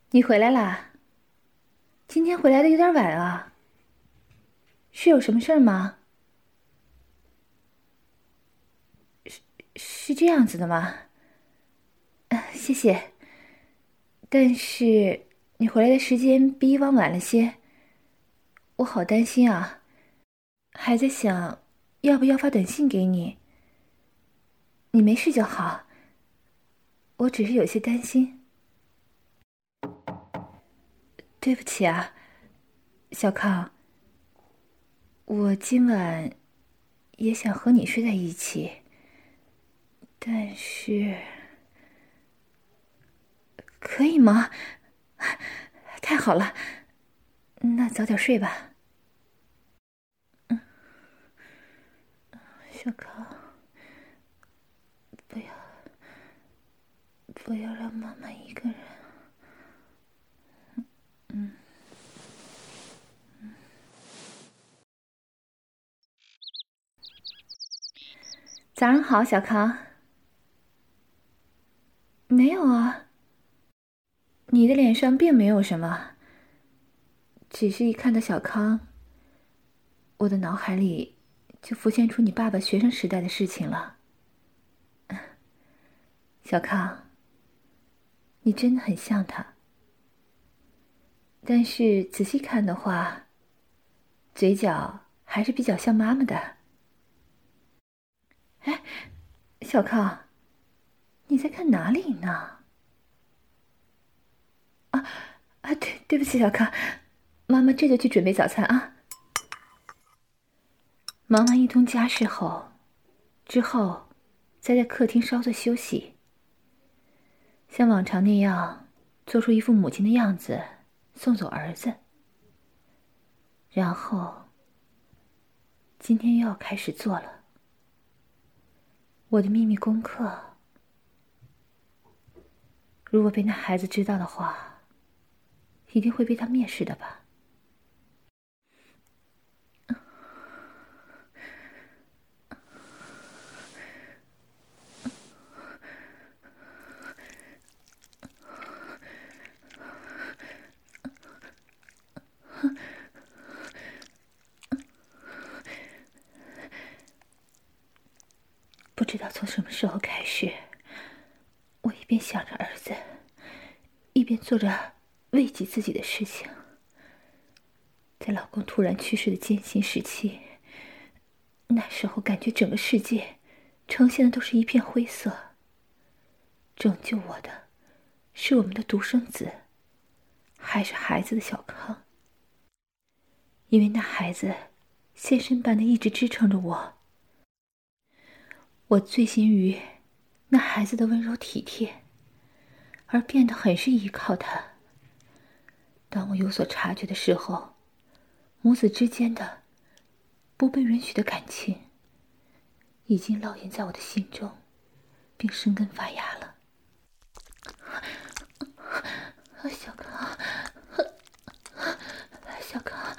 你回来啦？今天回来的有点晚啊，是有什么事儿吗？是这样子的吗？谢谢。但是你回来的时间比以往晚了些，我好担心啊，还在想要不要发短信给你。你没事就好，我只是有些担心。对不起啊，小康，我今晚也想和你睡在一起，但是可以吗？太好了，那早点睡吧。小康，不要让妈妈一个人。早上好，小康。没有啊，你的脸上并没有什么，只是一看到小康，我的脑海里就浮现出你爸爸学生时代的事情了。小康，你真的很像他，但是仔细看的话，嘴角还是比较像妈妈的。哎，小康，你在看哪里呢？对不起，小康，妈妈这就去准备早餐啊。忙完一通家事后，之后再在客厅稍作休息，像往常那样做出一副母亲的样子，送走儿子。然后今天又要开始做了我的秘密功课。如果被那孩子知道的话，一定会被他蔑视的吧。不知道从什么时候开始，我一边想着儿子，一边做着慰藉自己的事情。在老公突然去世的艰辛时期，那时候感觉整个世界呈现的都是一片灰色。拯救我的是我们的独生子，还是孩子的小康？因为那孩子先生般的一直支撑着我。我醉心于那孩子的温柔体贴，而变得很是依靠他。当我有所察觉的时候，母子之间的不被允许的感情已经烙印在我的心中，并生根发芽了。小康，小康，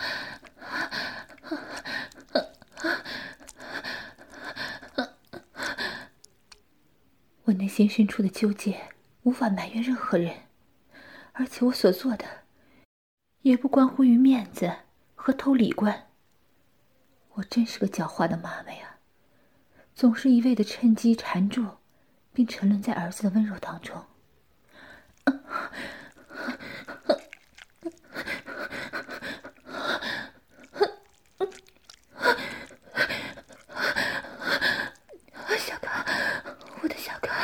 我内心深处的纠结无法埋怨任何人，而且我所做的也不关乎于面子和偷礼冠。我真是个狡猾的妈妈呀，总是一味的趁机缠住，并沉沦在儿子的温柔当中。小康，我的小康。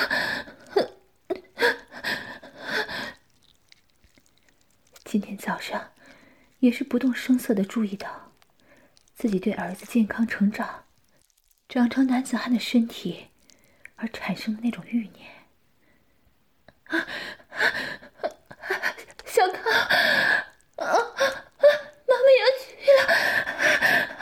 今天早上也是不动声色地注意到自己对儿子健康成长、长成男子汉的身体而产生的那种欲念。小康，妈妈要去了。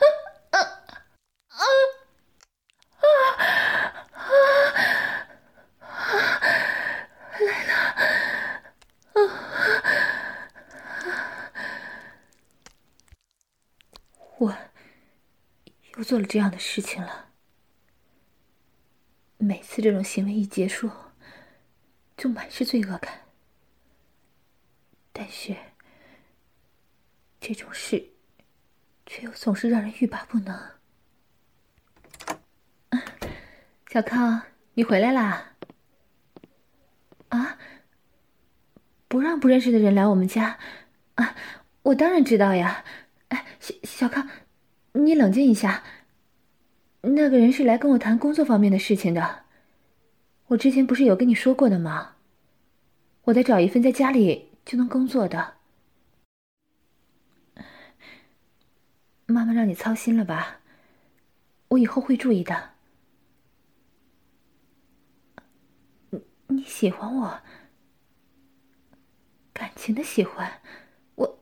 我又做了这样的事情了。每次这种行为一结束，就满是罪恶感。 但是这种事却又总是让人欲罢不能。小康，你回来啦？啊？不让不认识的人来我们家啊？我当然知道呀。哎，小康，你冷静一下。那个人是来跟我谈工作方面的事情的。我之前不是有跟你说过的吗？我得找一份在家里就能工作的。妈妈让你操心了吧？我以后会注意的。你喜欢我？感情的喜欢？我……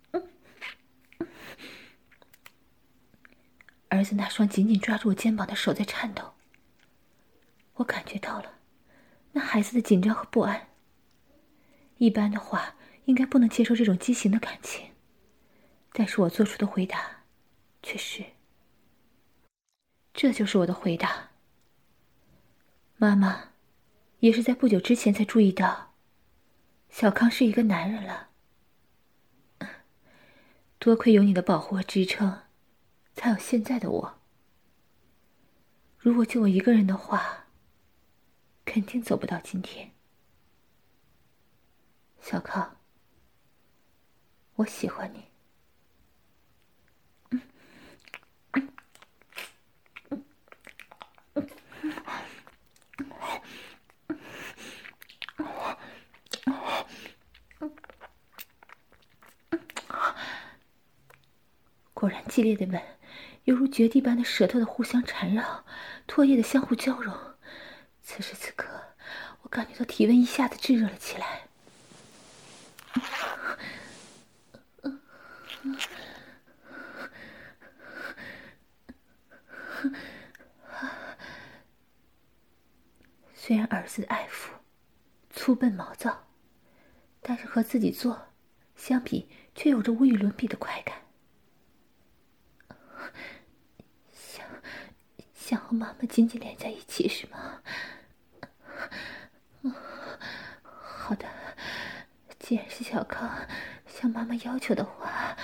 儿子那双紧紧抓住我肩膀的手在颤抖，我感觉到了那孩子的紧张和不安。一般的话应该不能接受这种畸形的感情，但是我做出的回答却是……这就是我的回答。妈妈也是在不久之前才注意到小康是一个男人了。多亏有你的保护和支撑，才有现在的我。如果就我一个人的话，肯定走不到今天。小康，我喜欢你。果然激烈的吻，犹如决堤般的舌头的互相缠绕，唾液的相互交融。此时此刻，我感觉到体温一下子炙热了起来。虽然儿子的爱抚粗笨毛躁，但是和自己做相比，却有着无与伦比的快感。想和妈妈紧紧连在一起是吗？好的，既然是小康向妈妈要求的话，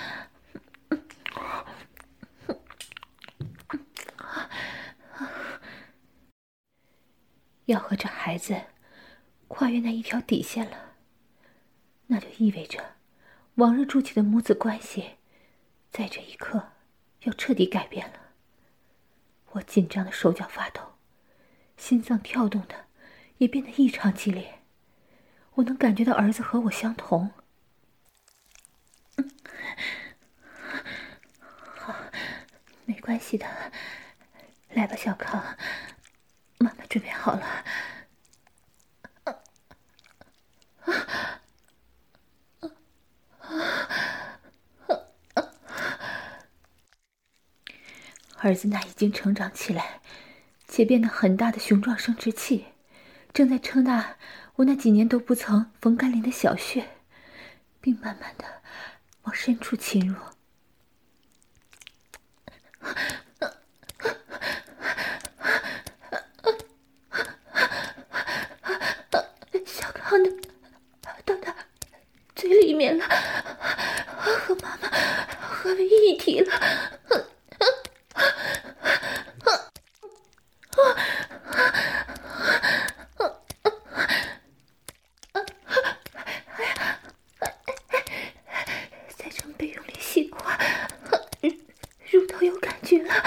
要和这孩子跨越那一条底线了，那就意味着往日筑起的母子关系在这一刻要彻底改变了。我紧张的手脚发抖，心脏跳动的也变得异常激烈。我能感觉到儿子和我相同。好，没关系的，来吧，小康，妈妈准备好了。儿子那已经成长起来且变得很大的雄壮生殖器，正在撑大我那几年都不曾缝干净的小穴，并慢慢的往深处侵入。小康的到他最里面了，和妈妈合为一体了。在正被用力吸的话，乳头有感觉了。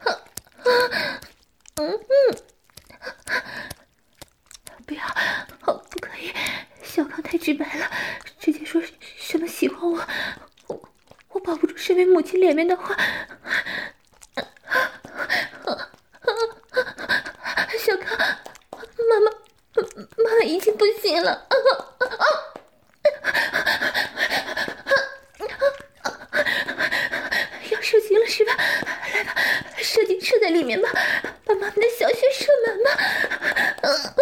不要，不可以，小康太直白了，直接说什么喜欢我保不住身为母亲脸面的话。小康，妈妈已经不行了。要射精了是吧？来吧，射精射在里面吧，把妈妈的小穴射满吧。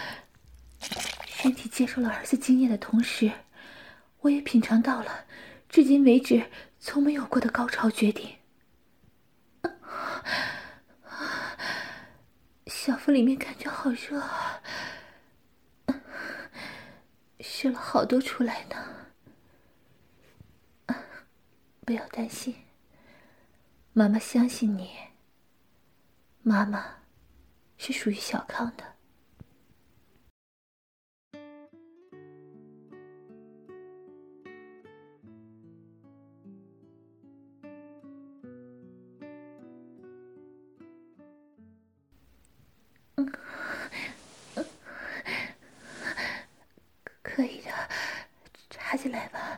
身体接受了儿子精液的同时，我也品尝到了至今为止从没有过的高潮决定。小腹里面感觉好热啊，射了好多出来呢。不要担心，妈妈相信你。妈妈是属于小康的。可以的，插进来吧。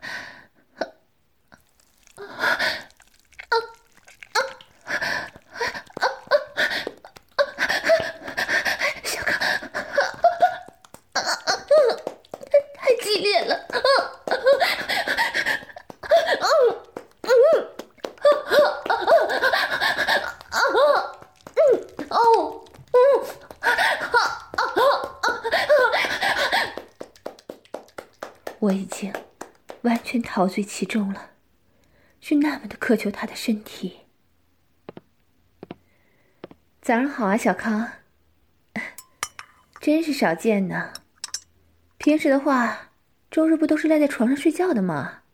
小康，太激烈了。我已经完全陶醉其中了，是那么的渴求他的身体。早上好啊，小康，真是少见呢。平时的话，周日不都是赖在床上睡觉的吗？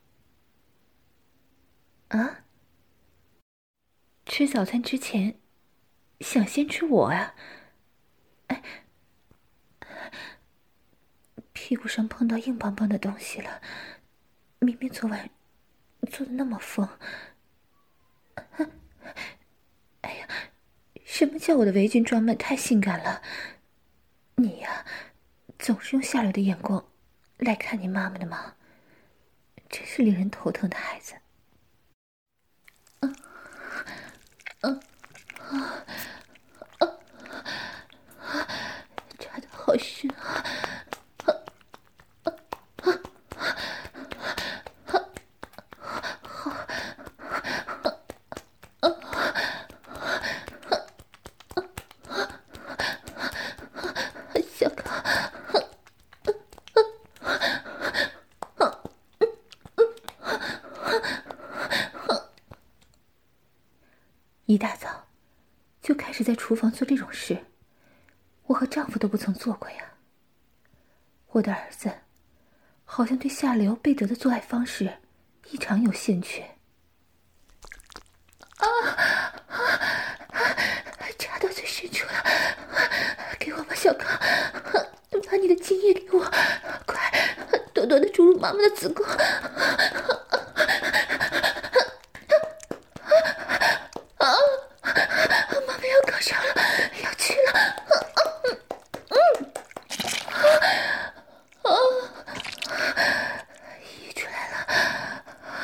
啊？吃早餐之前，想先吃我啊？哎，屁股上碰到硬邦邦的东西了，明明昨晚做的那么疯。哎呀，什么叫我的围裙装扮太性感了？你呀，总是用下流的眼光来看你妈妈的吗？真是令人头疼的孩子。插得好深啊！小康，一大早就开始在厨房做这种事，我和丈夫都不曾做过呀。我的儿子好像对下流贝德的做爱方式异常有兴趣。插到最深处了，给我吧，小康，把你的精液给我，快，多多的注入妈妈的子宫。妈妈要高潮了，要去了。溢出来了。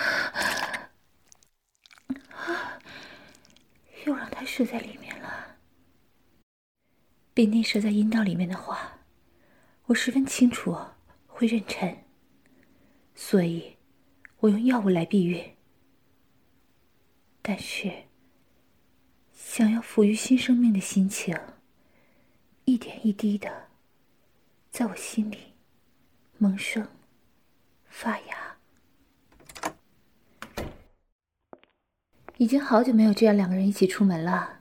又让它射在里面了。被内射在阴道里面的话，我十分清楚会妊娠，所以我用药物来避孕。但是想要抚育新生命的心情，一点一滴的在我心里萌生发芽。已经好久没有这样两个人一起出门了。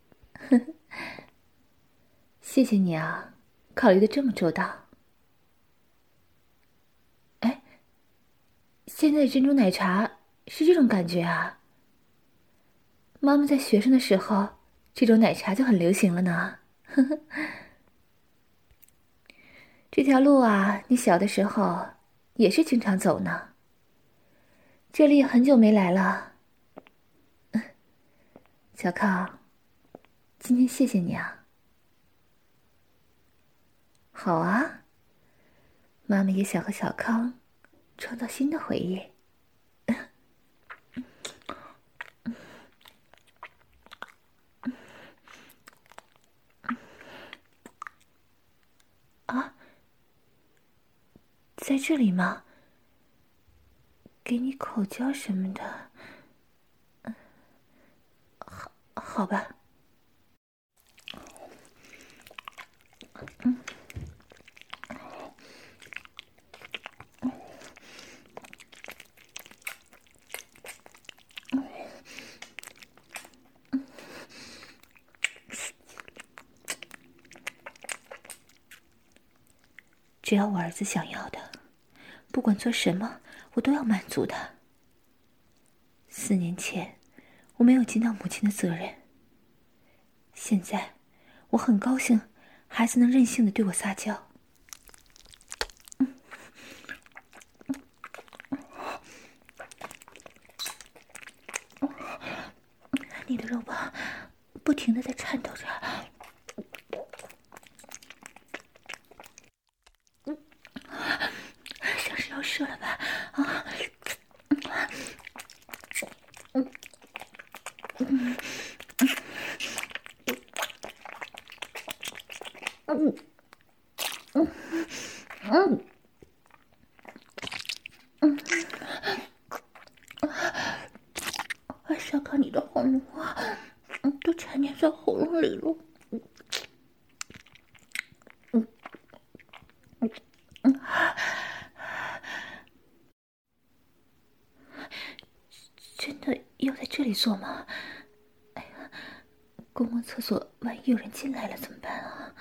谢谢你啊，考虑的这么周到。哎，现在的珍珠奶茶是这种感觉啊？妈妈在学生的时候，这种奶茶就很流行了呢。这条路啊，你小的时候也是经常走呢。这里也很久没来了。小康，今天谢谢你啊。好啊，妈妈也想和小康创造新的回忆。啊，在这里吗？给你口交什么的。好吧。 只要我儿子想要的，不管做什么，我都要满足的。4年前，我没有尽到母亲的责任。现在，我很高兴，孩子能任性的对我撒娇。你的肉棒不停的在颤抖着，像是要射了吧？啊！小康，你的喉咙啊，都缠黏在喉咙里了。真的要在这里做吗？哎呀，公共厕所万一有人进来了怎么办啊？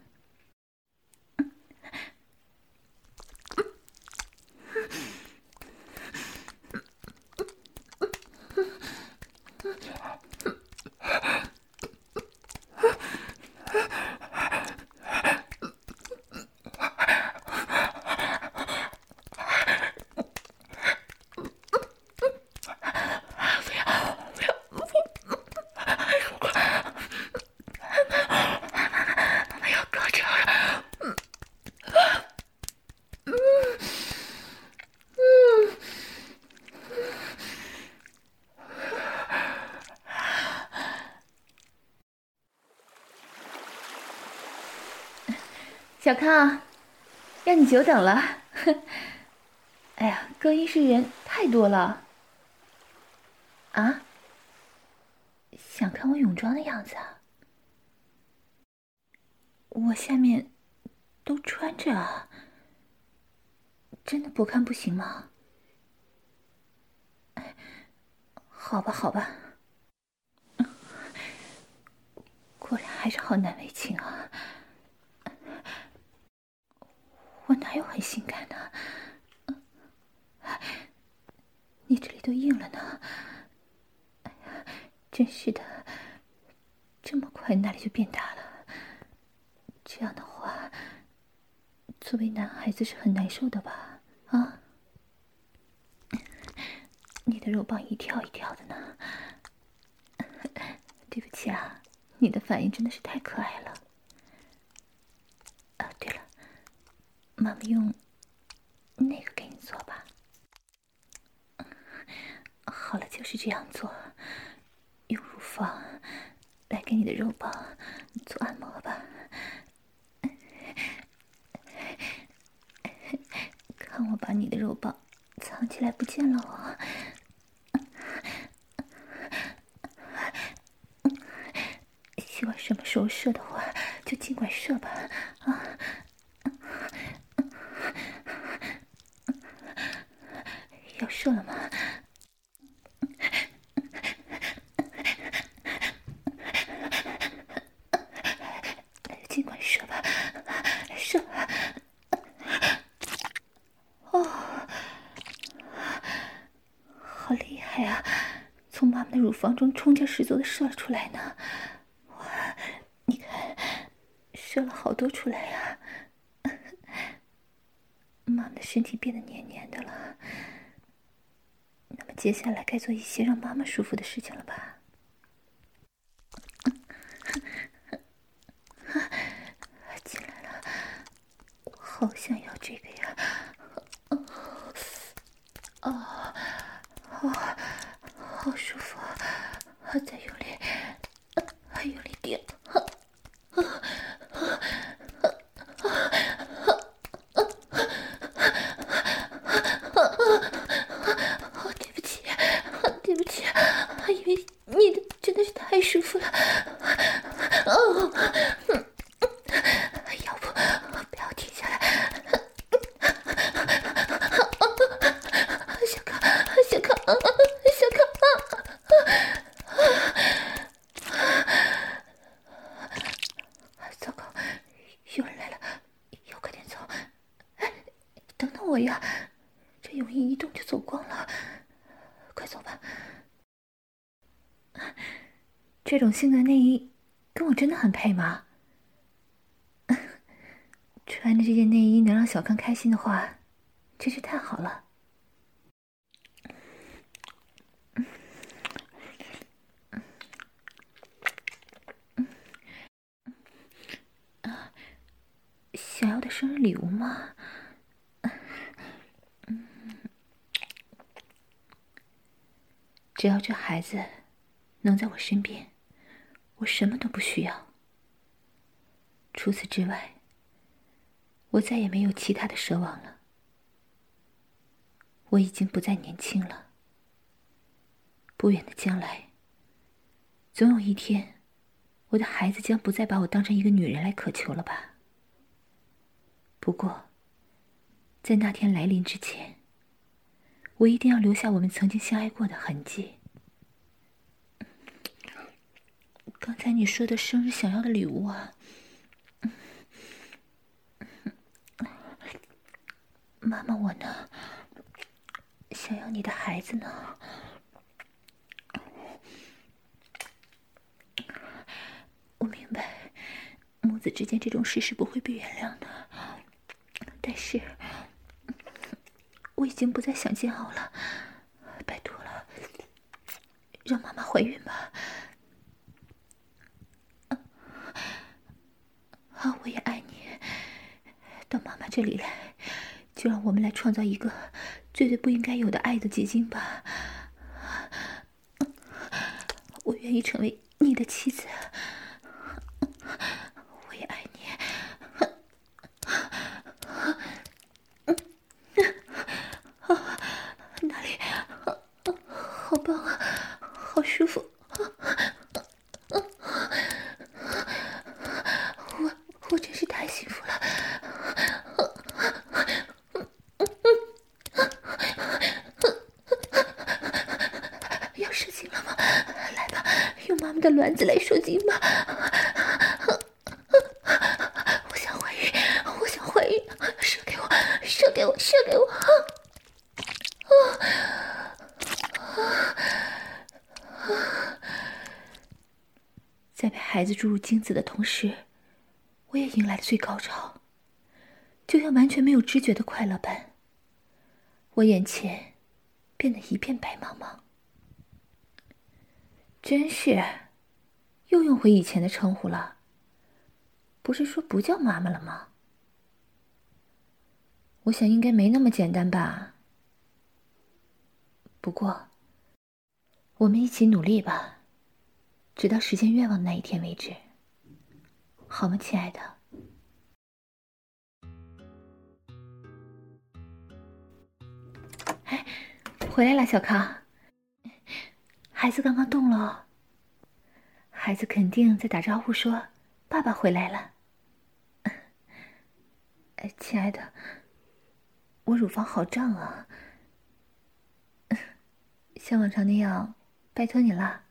小康，让你久等了。哎呀，更衣室人太多了。啊？想看我泳装的样子啊？我下面都穿着啊，真的不看不行吗？好吧，好吧。果然还是好难为情啊。我哪有很性感呢？你这里都硬了呢。哎呀，真是的，这么快那里就变大了。这样的话，作为男孩子是很难受的吧？啊？你的肉棒一跳一跳的呢。对不起啊，你的反应真的是太可爱了。啊，对了，妈妈用那个给你做吧。好了，就是这样做，用乳房来给你的肉棒做按摩吧。看我把你的肉棒藏起来不见了哦。喜欢什么时候射的话，就尽管射吧。啊！要射了吗？尽管射吧，射吧。哦，好厉害啊！从妈妈的乳房中冲着十足的射了出来呢。哇，你看，射了好多出来呀！妈妈的身体变得黏黏的了。那么接下来该做一些让妈妈舒服的事情了吧？进来了，我好想要这个呀！哦，好舒服，再用力，用力点。对不起，因为你的真的是太舒服了。要不不要停下来。小康， 我呀！这泳衣一动就走光了，快走吧。这种性感内衣跟我真的很配吗？穿着这件内衣能让小康开心的话，真是太好了。想要的生日礼物吗？只要这孩子能在我身边，我什么都不需要。除此之外，我再也没有其他的奢望了。我已经不再年轻了。不远的将来，总有一天，我的孩子将不再把我当成一个女人来渴求了吧？不过，在那天来临之前，我一定要留下我们曾经相爱过的痕迹。刚才你说的生日想要的礼物啊，妈妈我呢？想要你的孩子呢？我明白，母子之间这种事是不会被原谅的，但是我已经不再想煎熬了，拜托了，让妈妈怀孕吧。啊，我也爱你。到妈妈这里来，就让我们来创造一个绝对不应该有的爱的结晶吧。我愿意成为你的妻子，我也爱你。哪里？好棒啊，好舒服。我真是太幸福了。要射精了吗？来吧，用妈妈的卵子来受精吧。我想怀孕，我想怀孕，射给我，射给我，射给我。在被孩子注入精子的同时，我也迎来了最高潮，就像完全没有知觉的快乐般。我眼前变得一片白茫茫。真是，又用回以前的称呼了。不是说不叫妈妈了吗？我想应该没那么简单吧。不过，我们一起努力吧，直到实现愿望的那一天为止，好吗，亲爱的？哎，回来了，小康。孩子刚刚动了哦，孩子肯定在打招呼说：“爸爸回来了。”亲爱的，我乳房好胀啊，像往常那样，拜托你了。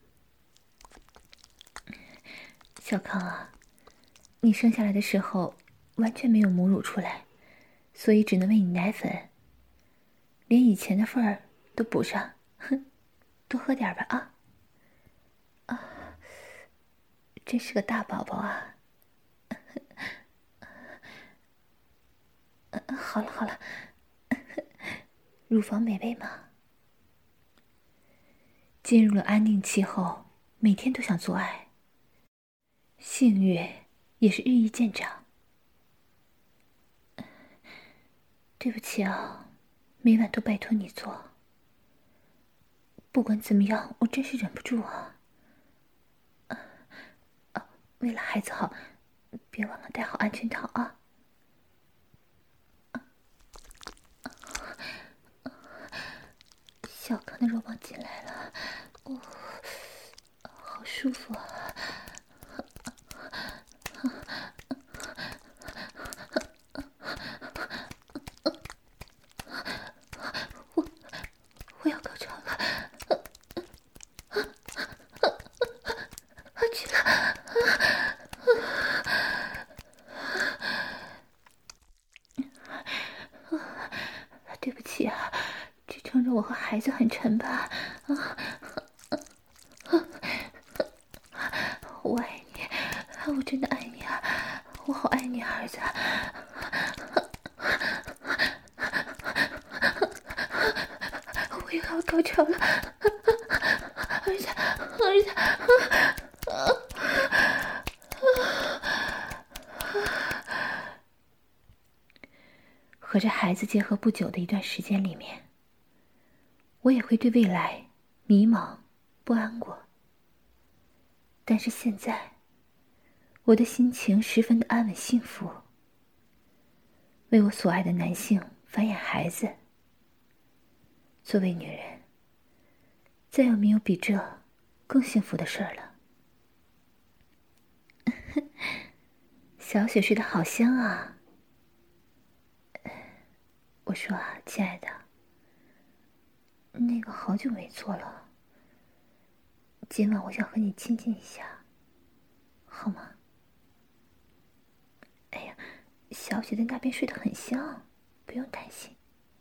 小康啊，你生下来的时候完全没有母乳出来，所以只能喂你奶粉，连以前的份儿都补上。哼，多喝点吧啊！啊，真是个大宝宝啊！好了好了，乳房美味吗？进入了安定期后，每天都想做爱，性欲也是日益见长。对不起啊，每晚都拜托你做。不管怎么样，我真是忍不住啊。为了孩子好，别忘了带好安全套啊。小康的肉棒进来了，好舒服啊！我要高潮了，去了！ 西啊？支撑着我和孩子很沉吧？啊！我爱你，我真的爱你啊！我好爱你，儿子。我又要高潮了，儿子，儿子。和这孩子结合不久的一段时间里面，我也会对未来迷茫不安过。但是现在，我的心情十分的安稳幸福，为我所爱的男性繁衍孩子。作为女人，再也没有比这更幸福的事儿了。小雪睡得好香啊。我说啊，亲爱的，那个好久没做了，今晚我想和你亲近一下，好吗？哎呀，小雪在那边睡得很香，不用担心。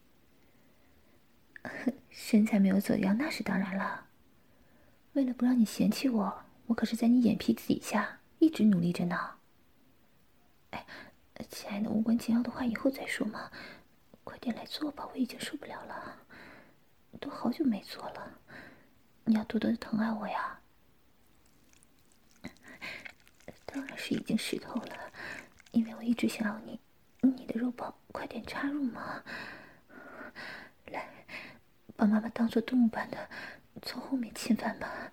身材没有走样，那是当然了。为了不让你嫌弃我，我可是在你眼皮子底下一直努力着呢。哎，亲爱的，无关紧要的话以后再说嘛，快点来做吧，我已经受不了了，都好久没做了，你要多多的疼爱我呀。当然是已经湿透了，因为我一直想要你的肉包快点插入嘛。来，把妈妈当作动物般的从后面侵犯吧。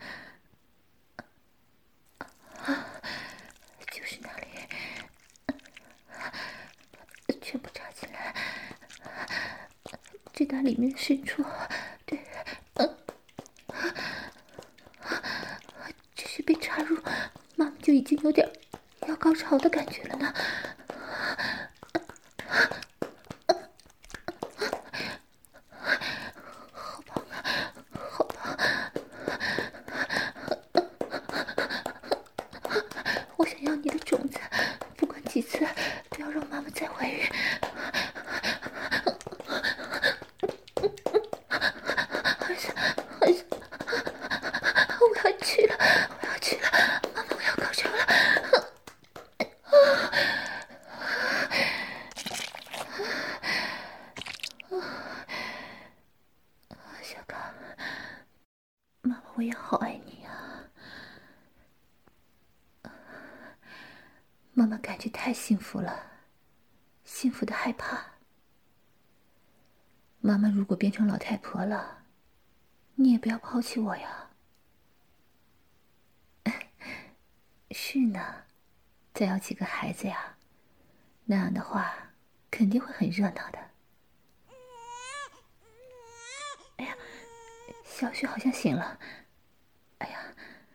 就是那里，全部插进来，直达里面的深处。对，只是被插入，妈妈就已经有点要高潮的感觉了呢。好棒啊，好棒！我想要你的种子，不管几次，不要让妈妈再怀孕。儿子，儿子，我要去了，我要去了，妈妈，我要高潮了。小刚，妈妈，我也好爱你啊。妈妈感觉太幸福了，幸福的害怕。妈妈如果变成老太婆了，你也不要抛弃我呀。是呢，再要几个孩子呀，那样的话肯定会很热闹的。哎呀，小雪好像醒了。哎呀，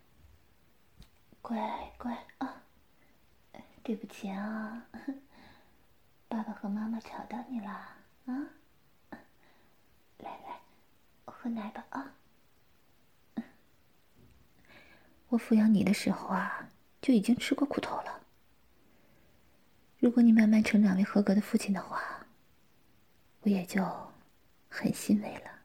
乖乖啊，对不起啊，爸爸和妈妈吵到你了啊。来来，喝奶吧啊。我抚养你的时候啊，就已经吃过苦头了。如果你慢慢成长为合格的父亲的话，我也就很欣慰了。